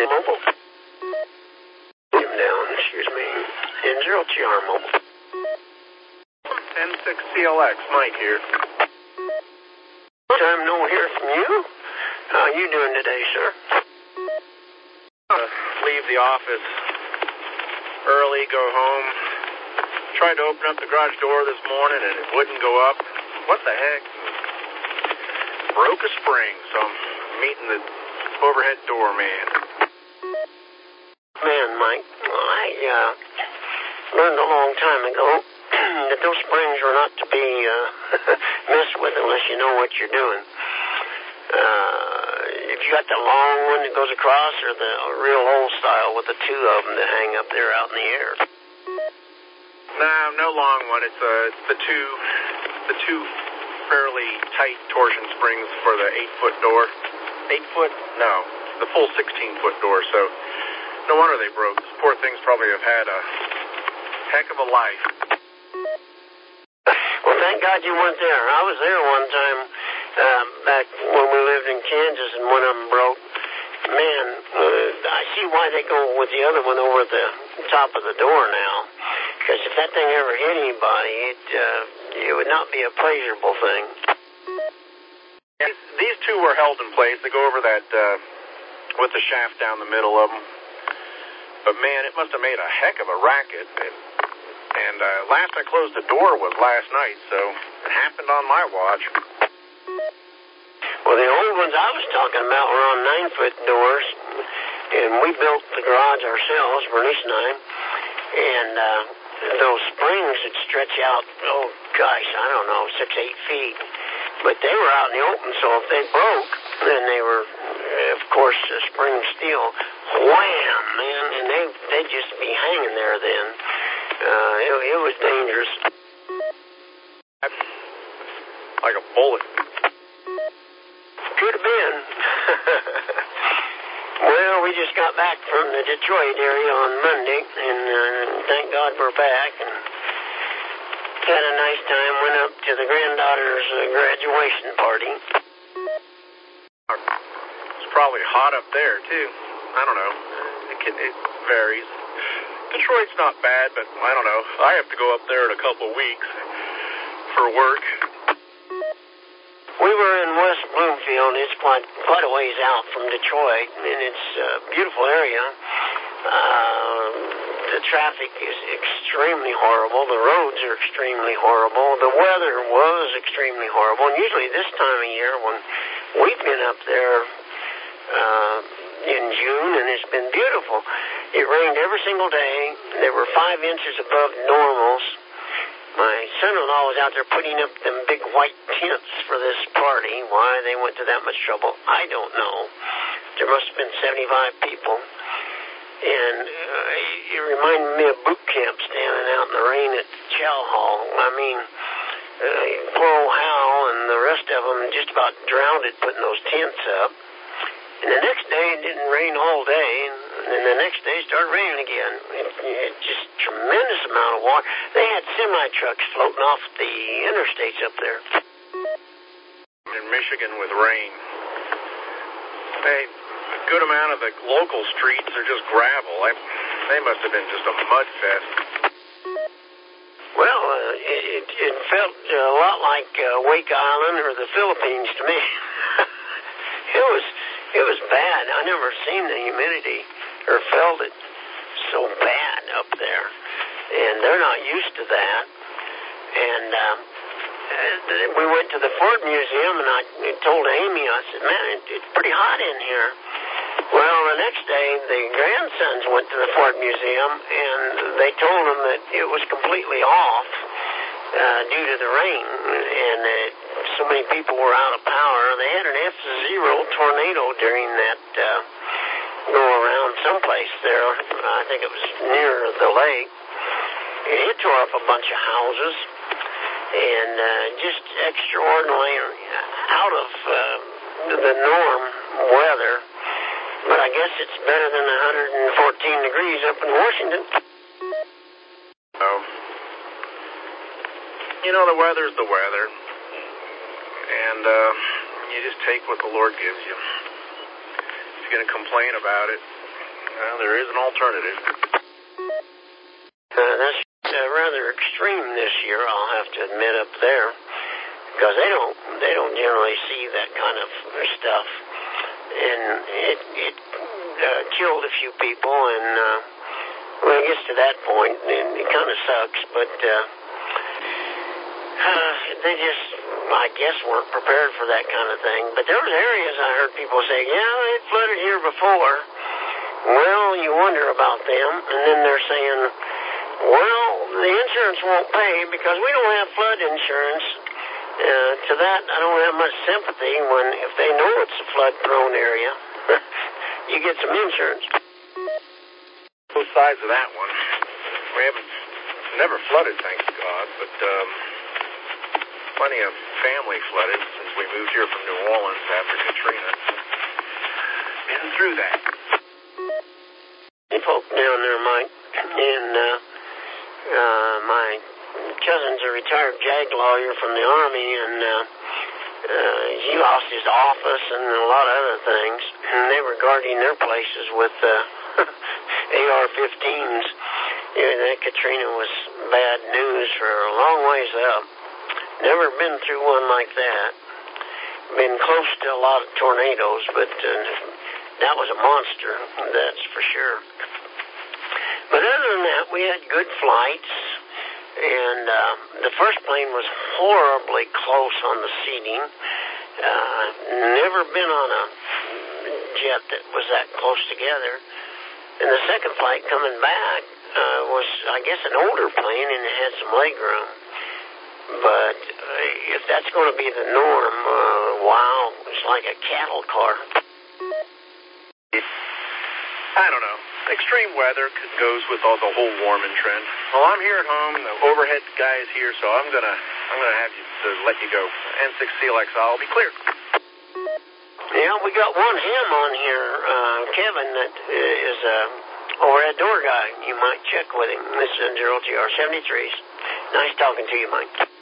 Mobile. Him down, excuse me. N0TR Mobile. N6CLX, Mike here. Time no hear from you. How you doing today, sir? Leave the office early, go home. Tried to open up the garage door this morning and it wouldn't go up. What the heck? Broke a spring, so I'm meeting the overhead door man. Man, Mike, I learned a long time ago that those springs are not to be messed with unless you know what you're doing. If you got the long one that goes across or the real old style with the two of them that hang up there out in the air. No long one. It's the two fairly tight torsion springs for the 8-foot door. 8 foot? No, the full 16-foot door. So no wonder they broke. These poor things probably have had a heck of a life. Well, thank God you weren't there. I was there one time back when we lived in Kansas, and one of them broke. Man, I see why they go with the other one over the top of the door now. Because if that thing ever hit anybody, it would not be a pleasurable thing. These two were held in place. They go over that with the shaft down the middle of them. But man, it must have made a heck of a racket. And last I closed the door was last night, so it happened on my watch. Well, the old ones I was talking about were on 9-foot doors, and we built the garage ourselves, Bernice and I, and those springs would stretch out, oh gosh, I don't know, 6-8 feet. But they were out in the open, so if they broke, then they were, of course, spring steel. Wham, man, and they'd just be hanging there then. It was dangerous. Like a bullet. Could have been. Well, we just got back from the Detroit area on Monday, and thank God we're back, and had a nice time. Went up to the granddaughter's graduation party. It's probably hot up there, too. I don't know. It varies. Detroit's not bad, but I don't know. I have to go up there in a couple of weeks for work. We were in West Bloomfield. It's quite a ways out from Detroit, and it's a beautiful area. The traffic is extremely horrible. The roads are extremely horrible. The weather was extremely horrible. And usually this time of year when we've been up there in June, and it's been beautiful. It rained every single day. There were 5 inches above normals. My son-in-law was out there putting up them big white tents for this party. Why they went to that much trouble, I don't know. There must have been 75 people. And it reminded me of boot camp standing out in the rain at Chow Hall. I mean, poor old Hal and the rest of them just about drowned it putting those tents up. And the next day it didn't rain all day, and then the next day it started raining again. It just tremendous amount of water. They had semi-trucks floating off the interstates up there. In Michigan with rain, a good amount of the local streets are just gravel. They must have been just a mud fest. Well, it felt a lot like Wake Island or the Philippines to me. It was bad. I never seen the humidity or felt it so bad up there. And they're not used to that. And we went to the Ford Museum, and I told Amy, I said, man, it's pretty hot in here. Well, the next day, the grandsons went to the Ford Museum, and they told them that it was completely off due to the rain, and so many people were out of power. They had an F0 tornado during that go around someplace there. I think it was near the lake. It tore up a bunch of houses, and just extraordinarily out of the norm weather. But I guess it's better than 114 degrees up in Washington. Oh. You know, the weather's the weather. And you just take what the Lord gives you. If you're going to complain about it, Well, there is an alternative. That's rather extreme this year, I'll have to admit, up there, because they don't generally see that kind of stuff, and it killed a few people, and when it gets to that point, it kind of sucks, but they just, I guess, weren't prepared for that kind of thing. But there was areas I heard people say, yeah, it flooded here before. Well, you wonder about them, and then they're saying, well, the insurance won't pay because we don't have flood insurance. To that, I don't have much sympathy when, if they know it's a flood-prone area, you get some insurance. Both sides of that one. We haven't never flooded, thank God, but plenty of family flooded since we moved here from New Orleans after Katrina. Been through that. Folk down there, Mike, and my cousin's a retired JAG lawyer from the Army, and he lost his office and a lot of other things, and they were guarding their places with AR-15s. That Katrina was bad news for a long ways up. Never been through one like that. Been close to a lot of tornadoes, but that was a monster, that's for sure. But other than that, we had good flights, and the first plane was horribly close on the seating. Never been on a jet that was that close together. And the second flight coming back was, I guess, an older plane, and it had some legroom. But if that's going to be the norm, wow, it's like a cattle car. I don't know. Extreme weather goes with all the whole warming trend. Well, I'm here at home. The overhead guy is here, so I'm gonna have you to let you go. N6CLXI, I'll be clear. Yeah, we got one him on here, Kevin, that is a overhead door guy. You might check with him. This is 0GR73s. Nice talking to you, Mike.